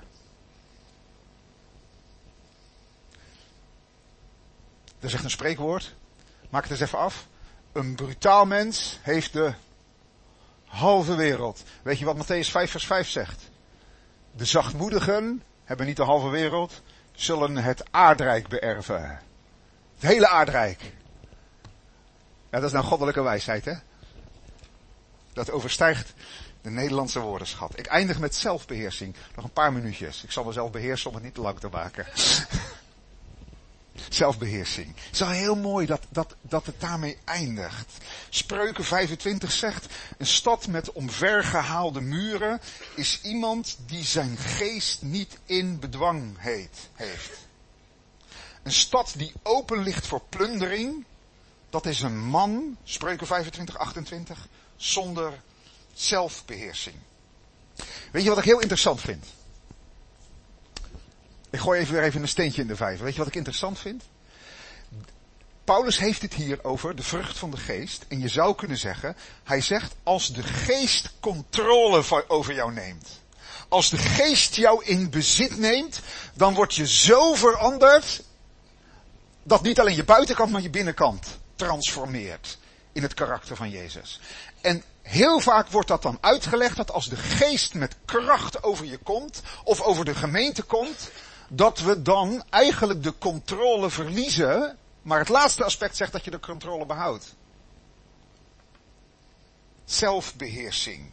Er zegt een spreekwoord. Maak het eens even af. Een brutaal mens heeft de halve wereld. Weet je wat Mattheüs vijf vers vijf zegt? De zachtmoedigen hebben niet de halve wereld, zullen het aardrijk beërven. Het hele aardrijk. Ja, dat is nou goddelijke wijsheid, hè? Dat overstijgt de Nederlandse woordenschat. Ik eindig met zelfbeheersing. Nog een paar minuutjes. Ik zal mezelf beheersen om het niet te lang te maken. Zelfbeheersing. Het is wel heel mooi dat, dat, dat het daarmee eindigt. Spreuken vijfentwintig zegt, een stad met omvergehaalde muren is iemand die zijn geest niet in bedwang heet, heeft. Een stad die open ligt voor plundering, dat is een man, Spreuken vijfentwintig achtentwintig, zonder zelfbeheersing. Weet je wat ik heel interessant vind? Ik gooi even weer even een steentje in de vijver. Weet je wat ik interessant vind? Paulus heeft het hier over de vrucht van de geest. En je zou kunnen zeggen, hij zegt, als de geest controle over jou neemt. Als de geest jou in bezit neemt, dan word je zo veranderd, dat niet alleen je buitenkant, maar je binnenkant transformeert in het karakter van Jezus. En heel vaak wordt dat dan uitgelegd, dat als de geest met kracht over je komt, of over de gemeente komt, dat we dan eigenlijk de controle verliezen, maar het laatste aspect zegt dat je de controle behoudt. Zelfbeheersing.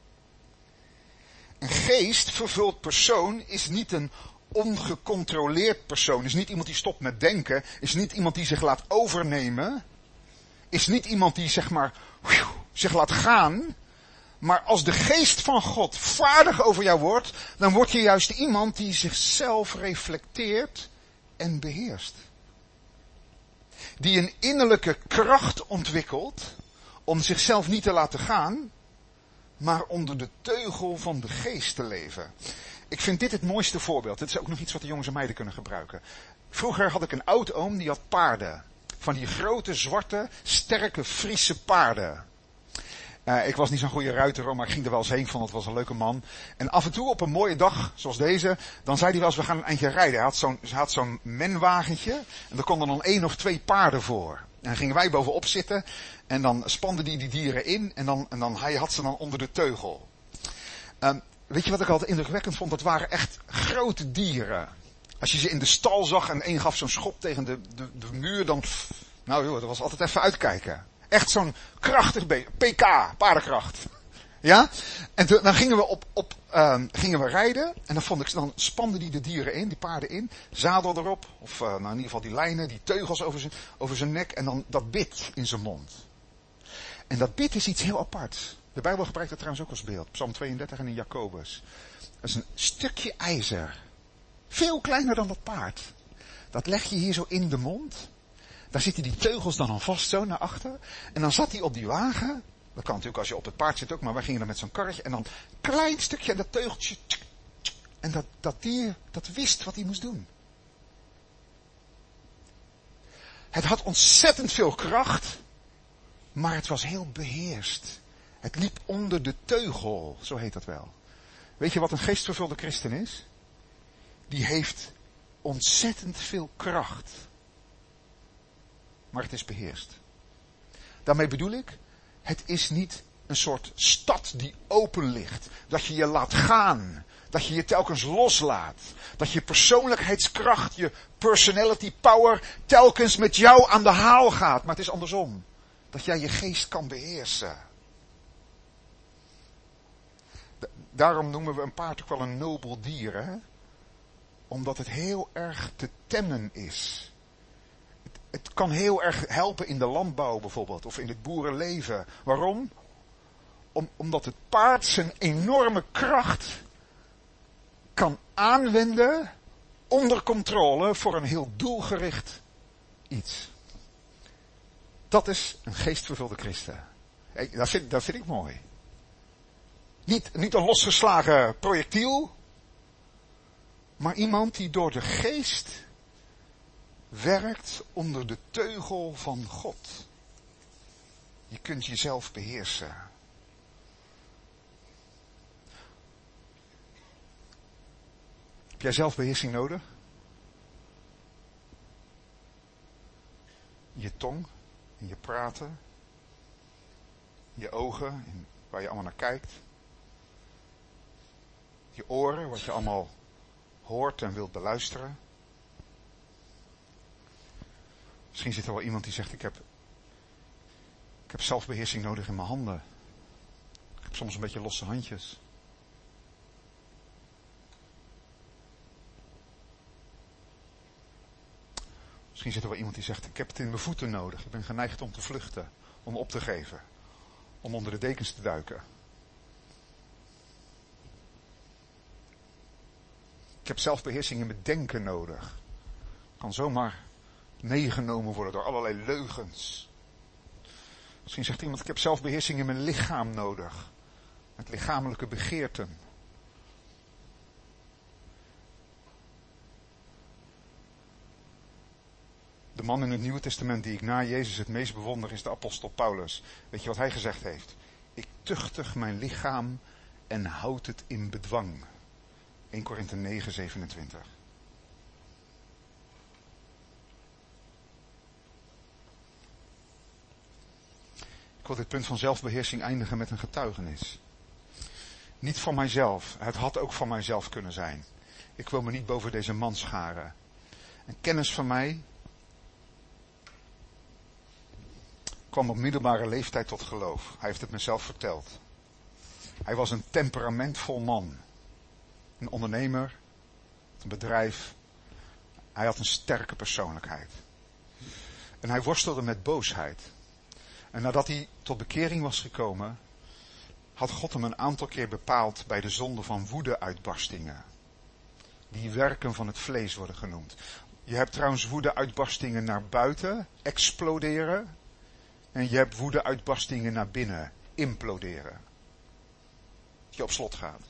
Een geestvervuld persoon is niet een ongecontroleerd persoon, is niet iemand die stopt met denken, is niet iemand die zich laat overnemen, is niet iemand die zeg maar zich laat gaan. Maar als de geest van God vaardig over jou wordt, dan word je juist iemand die zichzelf reflecteert en beheerst. Die een innerlijke kracht ontwikkelt om zichzelf niet te laten gaan, maar onder de teugel van de geest te leven. Ik vind dit het mooiste voorbeeld. Dit is ook nog iets wat de jongens en meiden kunnen gebruiken. Vroeger had ik een oud-oom die had paarden. Van die grote, zwarte, sterke, Friese paarden. Uh, ik was niet zo'n goede ruiter, maar ik ging er wel eens heen, vond het was een leuke man. En af en toe op een mooie dag, zoals deze, dan zei hij wel eens, we gaan een eindje rijden. Hij had zo'n, hij had zo'n menwagentje, en daar konden dan één of twee paarden voor. En dan gingen wij bovenop zitten, en dan spande hij die dieren in, en dan, en dan hij had ze dan onder de teugel. Um, weet je wat ik altijd indrukwekkend vond? Dat waren echt grote dieren. Als je ze in de stal zag, en één gaf zo'n schop tegen de, de, de muur, dan, nou joh, dat was altijd even uitkijken. Echt zo'n krachtig beest. P K, paardenkracht. Ja? En toen, dan gingen we op, op um, gingen we rijden. En dan vond ik, dan spanden die de dieren in, die paarden in. Zadel erop. Of uh, nou in ieder geval die lijnen, die teugels over zijn, over zijn nek. En dan dat bit in zijn mond. En dat bit is iets heel aparts. De Bijbel gebruikt het trouwens ook als beeld. Psalm tweeëndertig en in Jacobus. Dat is een stukje ijzer. Veel kleiner dan dat paard. Dat leg je hier zo in de mond. Daar zitten die teugels dan al vast zo naar achter. En dan zat hij op die wagen. Dat kan natuurlijk als je op het paard zit ook, maar wij gingen dan met zo'n karretje. En dan een klein stukje en dat teugeltje. Tsk, tsk, en dat, dat dier, dat wist wat hij moest doen. Het had ontzettend veel kracht. Maar het was heel beheerst. Het liep onder de teugel, zo heet dat wel. Weet je wat een geestvervulde christen is? Die heeft ontzettend veel kracht. Maar het is beheerst. Daarmee bedoel ik, het is niet een soort stad die open ligt. Dat je je laat gaan. Dat je je telkens loslaat. Dat je persoonlijkheidskracht, je personality power telkens met jou aan de haal gaat. Maar het is andersom. Dat jij je geest kan beheersen. Daarom noemen we een paard ook wel een nobel dier, hè? Omdat het heel erg te temmen is. Het, het kan heel erg helpen in de landbouw bijvoorbeeld, of in het boerenleven. Waarom? Om, omdat het paard zijn enorme kracht kan aanwenden onder controle voor een heel doelgericht iets. Dat is een geestvervulde christen. Dat vind, dat vind ik mooi. Niet, niet een losgeslagen projectiel, maar iemand die door de geest werkt onder de teugel van God. Je kunt jezelf beheersen. Heb jij zelfbeheersing nodig? Je tong, in je praten, in je ogen, in waar je allemaal naar kijkt. Je oren, wat je allemaal hoort en wilt beluisteren. Misschien zit er wel iemand die zegt, ik heb, ik heb zelfbeheersing nodig in mijn handen. Ik heb soms een beetje losse handjes. Misschien zit er wel iemand die zegt, ik heb het in mijn voeten nodig. Ik ben geneigd om te vluchten, om op te geven, om onder de dekens te duiken. Ik heb zelfbeheersing in mijn denken nodig. Ik kan zomaar meegenomen worden door allerlei leugens. Misschien zegt iemand, ik heb zelfbeheersing in mijn lichaam nodig. Met lichamelijke begeerten. De man in het Nieuwe Testament die ik na Jezus het meest bewonder is de apostel Paulus. Weet je wat hij gezegd heeft? Ik tuchtig mijn lichaam en houd het in bedwang. Eerste Korinthe negen, zevenentwintig. Ik wil dit punt van zelfbeheersing eindigen met een getuigenis. Niet van mijzelf, het had ook van mijzelf kunnen zijn. Ik wil me niet boven deze man scharen. Een kennis van mij kwam op middelbare leeftijd tot geloof. Hij heeft het mezelf verteld. Hij was een temperamentvol man. Een ondernemer, een bedrijf. Hij had een sterke persoonlijkheid. En hij worstelde met boosheid. En nadat hij tot bekering was gekomen, had God hem een aantal keer bepaald bij de zonde van woedeuitbarstingen. Die werken van het vlees worden genoemd. Je hebt trouwens woedeuitbarstingen naar buiten, exploderen. En je hebt woedeuitbarstingen naar binnen, imploderen. Dat je op slot gaat.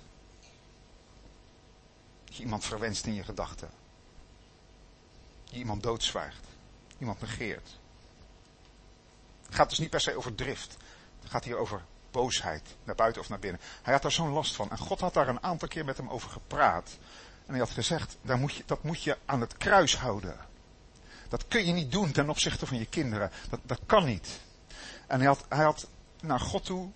Dat je iemand verwenst in je gedachten. Dat je iemand doodzwijgt. Iemand negeert. Het gaat dus niet per se over drift. Het gaat hier over boosheid, naar buiten of naar binnen. Hij had daar zo'n last van. En God had daar een aantal keer met hem over gepraat. En hij had gezegd, daar moet je, dat moet je aan het kruis houden. Dat kun je niet doen ten opzichte van je kinderen. Dat, dat kan niet. En hij had, hij had naar God toe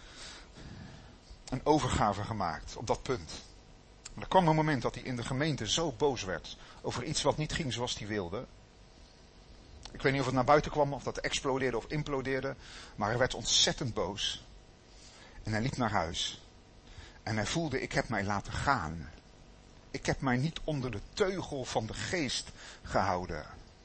een overgave gemaakt op dat punt. En er kwam een moment dat hij in de gemeente zo boos werd over iets wat niet ging zoals hij wilde. Ik weet niet of het naar buiten kwam, of dat explodeerde of implodeerde. Maar hij werd ontzettend boos. En hij liep naar huis. En hij voelde, ik heb mij laten gaan. Ik heb mij niet onder de teugel van de geest gehouden.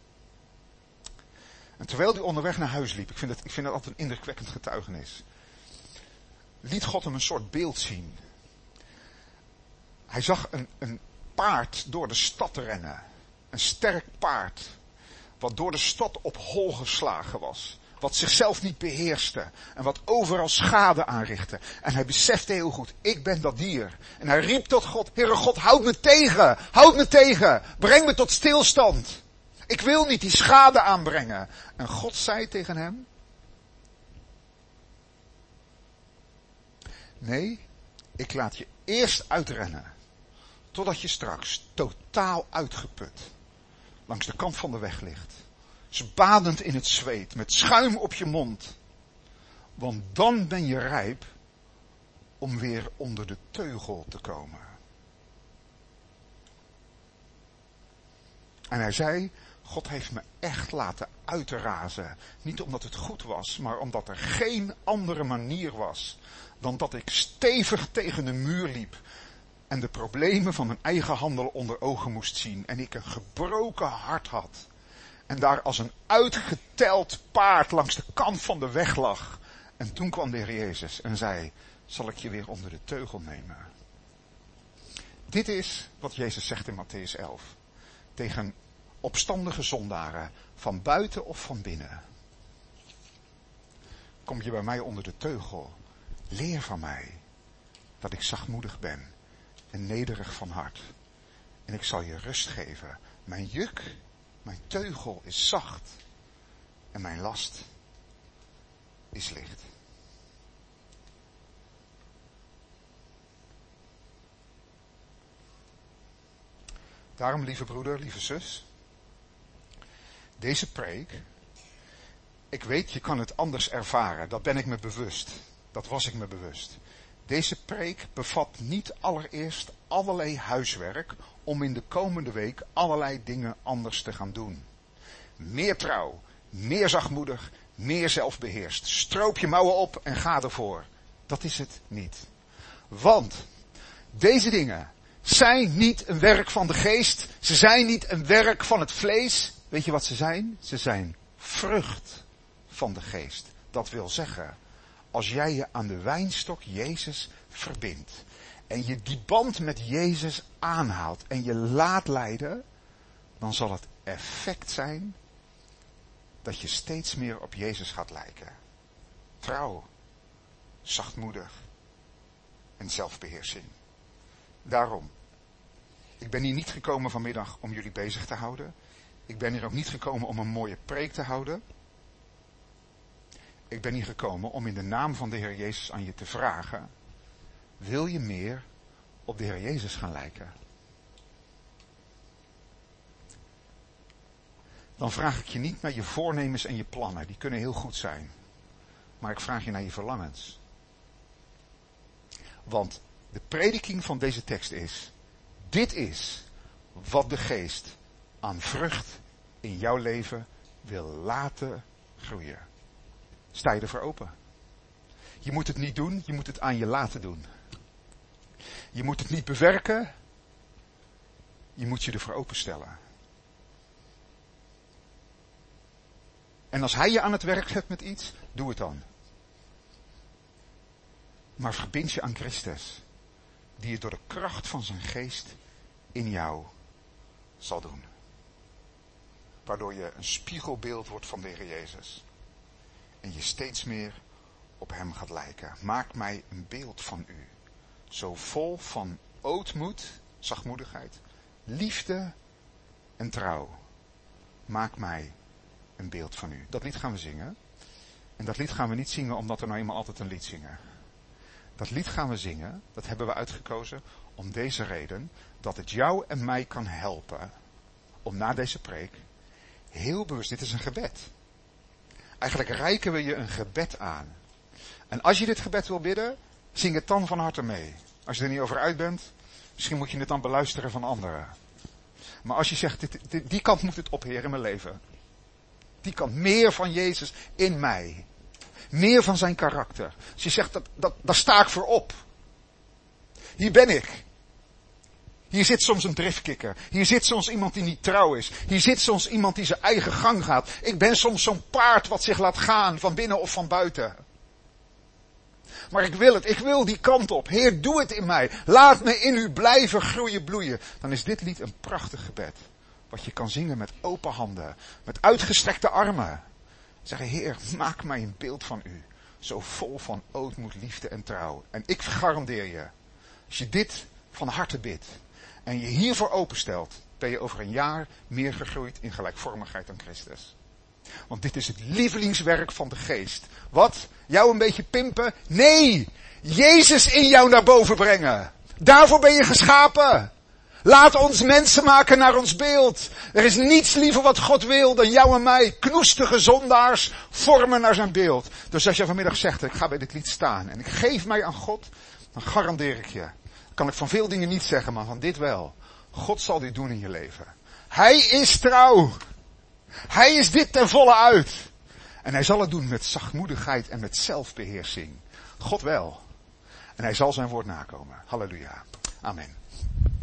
En terwijl hij onderweg naar huis liep, ik vind het, ik vind het altijd een indrukwekkend getuigenis. Liet God hem een soort beeld zien. Hij zag een, een paard door de stad rennen. Een sterk paard. Wat door de stad op hol geslagen was. Wat zichzelf niet beheerste. En wat overal schade aanrichtte. En hij besefte heel goed, ik ben dat dier. En hij riep tot God, Heere God, houd me tegen. Houd me tegen. Breng me tot stilstand. Ik wil niet die schade aanbrengen. En God zei tegen hem, Nee, ik laat je eerst uitrennen. Totdat je straks totaal uitgeput langs de kant van de weg ligt. Badend in het zweet, met schuim op je mond. Want dan ben je rijp om weer onder de teugel te komen. En hij zei, God heeft me echt laten uitrazen. Niet omdat het goed was, maar omdat er geen andere manier was dan dat ik stevig tegen de muur liep en de problemen van mijn eigen handel onder ogen moest zien en ik een gebroken hart had en daar als een uitgeteld paard langs de kant van de weg lag. En toen kwam de Heer Jezus en zei, zal ik je weer onder de teugel nemen? Dit is wat Jezus zegt in Mattheüs elf. Tegen opstandige zondaren, van buiten of van binnen. Kom je bij mij onder de teugel, leer van mij dat ik zachtmoedig ben en nederig van hart. En ik zal je rust geven. Mijn juk, mijn teugel is zacht en mijn last is licht. Daarom, lieve broeder, lieve zus, deze preek, ik weet, je kan het anders ervaren, dat ben ik me bewust, dat was ik me bewust. Deze preek bevat niet allereerst allerlei huiswerk om in de komende week allerlei dingen anders te gaan doen. Meer trouw, meer zachtmoedig, meer zelfbeheerst. Stroop je mouwen op en ga ervoor. Dat is het niet. Want deze dingen zijn niet een werk van de geest. Ze zijn niet een werk van het vlees. Weet je wat ze zijn? Ze zijn vrucht van de geest. Dat wil zeggen, als jij je aan de wijnstok Jezus verbindt en je die band met Jezus aanhaalt en je laat leiden, dan zal het effect zijn dat je steeds meer op Jezus gaat lijken. Trouw, zachtmoedig en zelfbeheersing. Daarom, ik ben hier niet gekomen vanmiddag om jullie bezig te houden. Ik ben hier ook niet gekomen om een mooie preek te houden. Ik ben hier gekomen om in de naam van de Heer Jezus aan je te vragen, wil je meer op de Heer Jezus gaan lijken? Dan vraag ik je niet naar je voornemens en je plannen, die kunnen heel goed zijn. Maar ik vraag je naar je verlangens. Want de prediking van deze tekst is, dit is wat de geest aan vrucht in jouw leven wil laten groeien. Sta je ervoor open? Je moet het niet doen, je moet het aan je laten doen. Je moet het niet bewerken, je moet je ervoor openstellen. En als hij je aan het werk zet met iets, doe het dan. Maar verbind je aan Christus, die het door de kracht van zijn geest in jou zal doen. Waardoor je een spiegelbeeld wordt van de Heer Jezus. En je steeds meer op hem gaat lijken. Maak mij een beeld van u. Zo vol van ootmoed, zachtmoedigheid, liefde en trouw. Maak mij een beeld van u. Dat lied gaan we zingen. En dat lied gaan we niet zingen omdat we nou eenmaal altijd een lied zingen. Dat lied gaan we zingen, dat hebben we uitgekozen om deze reden, dat het jou en mij kan helpen om na deze preek heel bewust, dit is een gebed. Eigenlijk reiken we je een gebed aan. En als je dit gebed wil bidden, zing het dan van harte mee. Als je er niet over uit bent, misschien moet je het dan beluisteren van anderen. Maar als je zegt, dit, dit, die kant moet het op, Heer, in mijn leven. Die kant, meer van Jezus in mij. Meer van zijn karakter. Als je zegt, dat, dat, daar sta ik voor op. Hier ben ik. Hier zit soms een driftkikker. Hier zit soms iemand die niet trouw is. Hier zit soms iemand die zijn eigen gang gaat. Ik ben soms zo'n paard wat zich laat gaan, van binnen of van buiten. Maar ik wil het, ik wil die kant op. Heer, doe het in mij. Laat me in u blijven groeien, bloeien. Dan is dit lied een prachtig gebed. Wat je kan zingen met open handen. Met uitgestrekte armen. Zeggen, Heer, maak mij een beeld van u. Zo vol van ootmoed, liefde en trouw. En ik garandeer je, als je dit van harte bidt en je hiervoor openstelt, ben je over een jaar meer gegroeid in gelijkvormigheid aan Christus. Want dit is het lievelingswerk van de geest. Wat? Jou een beetje pimpen? Nee! Jezus in jou naar boven brengen. Daarvoor ben je geschapen. Laat ons mensen maken naar ons beeld. Er is niets liever wat God wil dan jou en mij, knoestige zondaars, vormen naar zijn beeld. Dus als je vanmiddag zegt, ik ga bij dit lied staan en ik geef mij aan God, dan garandeer ik je. Kan ik van veel dingen niet zeggen, maar van dit wel. God zal dit doen in je leven. Hij is trouw. Hij is dit ten volle uit. En hij zal het doen met zachtmoedigheid en met zelfbeheersing. God wel. En hij zal zijn woord nakomen. Halleluja. Amen.